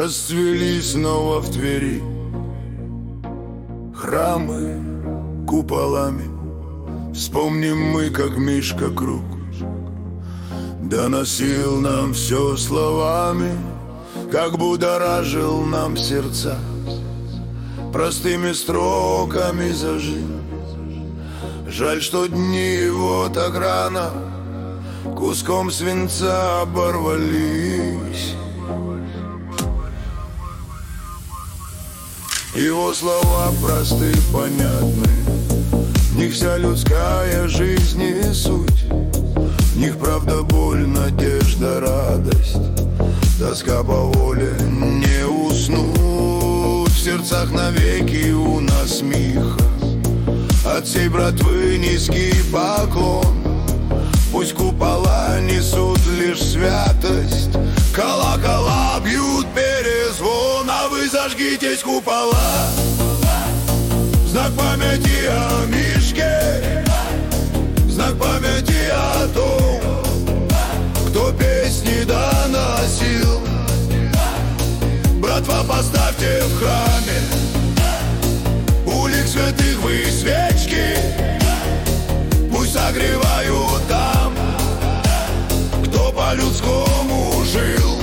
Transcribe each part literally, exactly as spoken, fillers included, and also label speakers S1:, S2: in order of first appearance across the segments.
S1: расцвели снова в Твери храмы куполами. Вспомним мы, как Мишка Круг доносил нам все словами, как будоражил нам сердца простыми строками зажим. Жаль, что дни его так рано куском свинца оборвались. Его слова просты, понятны, в них вся людская жизнь и суть. В них правда, боль, надежда, радость, тоска по воле не уснуть. В сердцах навеки у нас Миха, от всей братвы низкий поклон. Пусть купола несут лишь святость, колокола бьют перезвон. А вы зажгитесь, купола, в знак памяти о Мишке, в знак памяти о том, кто песни доносил. Братва, поставьте в храме у лик святых вы свечки, пусть согревают там, кто по-людскому жил.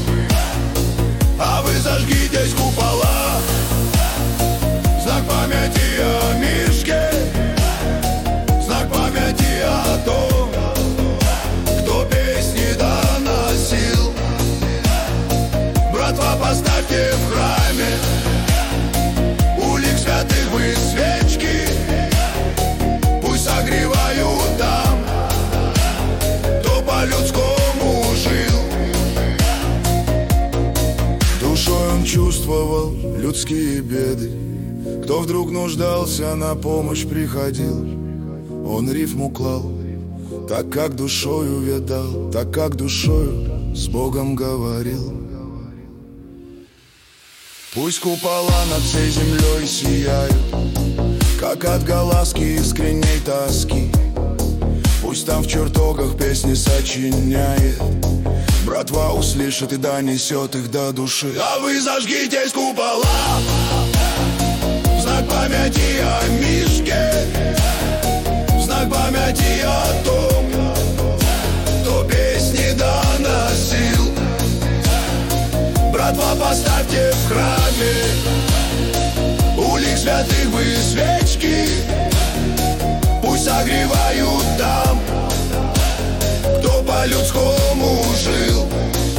S1: А вы зажгитесь, купола, в знак памяти о Мишке, в знак памяти о том, кто песни доносил. Братва, поставьте в храме у лик святых вы свечки, пусть согревают там, кто по-людскому жил. Душой он чувствовал людские беды, кто вдруг нуждался, на помощь приходил. Он рифму клал, так как душою ведал, так как душою с Богом говорил. Пусть купола над всей землей сияют, как отголоски искренней тоски. Пусть там в чертогах песни сочиняет, братва услышит и донесет их до души. А вы зажгитесь, купола, в знак памяти о Мишке, в знак памяти о том, кто песни доносил. Братва, поставьте в храме у лик святых вы свечки, пусть согревают там, кто по-людскому жил.